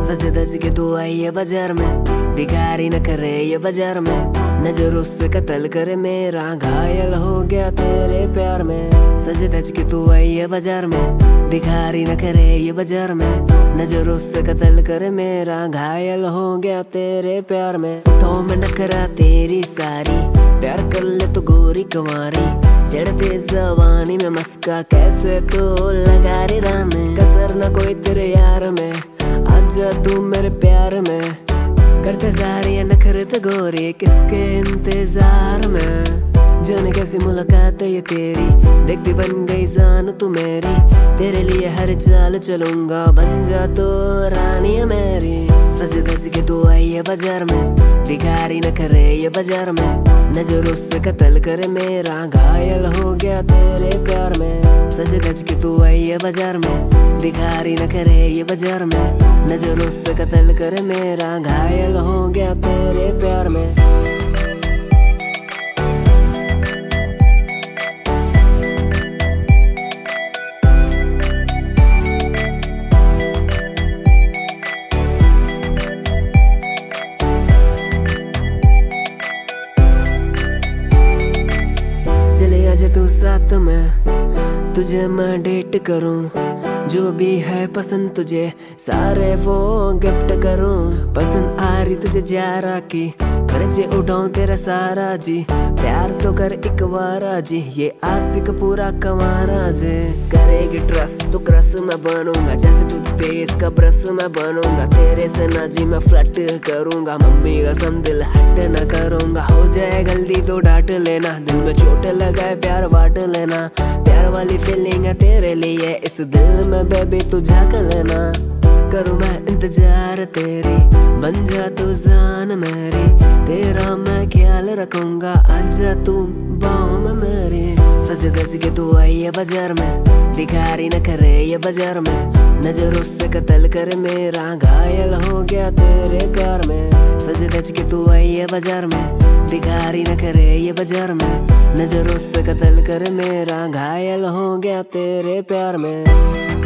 सज धज के तू आई है बाजार में, भिखारी न करे ये बाजार में, नजर उससे कत्ल करे मेरा, घायल हो गया तेरे प्यार में। सज धज के तू आई है बाजार में, भिखारी न करे ये बाजार में, नजर उससे कत्ल करे मेरा, घायल हो गया तेरे प्यार में। तो मैं नखरा तेरी सारी, प्यार कर ले तो गोरी कंवारी, चढ़ते जवानी में मस्का कैसे तो लगा रे रामे। कसर न कोई तेरे यार में, आजा तू मेरे प्यार में, करते सारी नखरत गोरी किसके इंतजार में। जाने कैसी मुलाकात है ये तेरी, देखती बन गई जान तू मेरी, तेरे लिए हर चाल चलूंगा, बन जा तो रानी है मेरी। सज धज के तू आई है बाजार में, भिखारी न करे ये बाजार में, नजर उससे कत्ल करे मेरा, घायल हो गया तेरे प्यार में। सज धज के तू आई है बाजार में, भिखारी न करे ये बाजार में, नजर उससे कत्ल करे मेरा, घायल हो गया तेरे प्यार में। चले आजा तू साथ में, तुझे मैं डेट करूं, जो भी है पसंद तुझे सारे वो गिफ्ट करूं। पसंद आ रही तुझे जारा की, खर्चे उठाऊं तेरा सारा जी, प्यार तो कर एक बारा जी, ये आशिक पूरा कंवारा जी। करेगी ट्रस्ट तो क्रस मैं बनूंगा, जैसे तू तेज का ब्रश मैं बनूंगा, तेरे से ना जी मैं फ्लट करूंगा, मम्मी कसम दिल हट न करूंगा। हो जाए गलती तो डांट लेना, दिल में चोट लगाए प्यार बांट लेना, प्यार वाली फीलिंग है तेरे लिए, इस दिल में बेबी तू झांक लेना। करूँ मैं इंतजार तेरी, बन जा तू जान मेरी, तेरा मैं ख्याल रखूंगा, आजा तू बाहों में मेरी। सज धज के तू आई है बाजार में, भिखारी न करे ये बाजार में, नजर उससे कत्ल करे मेरा, घायल हो गया तेरे प्यार में। सज धज के तू आई है बाजार में, भिखारी न करे ये बाजार में, नजर उससे कत्ल करे मेरा, घायल हो गया तेरे प्यार में।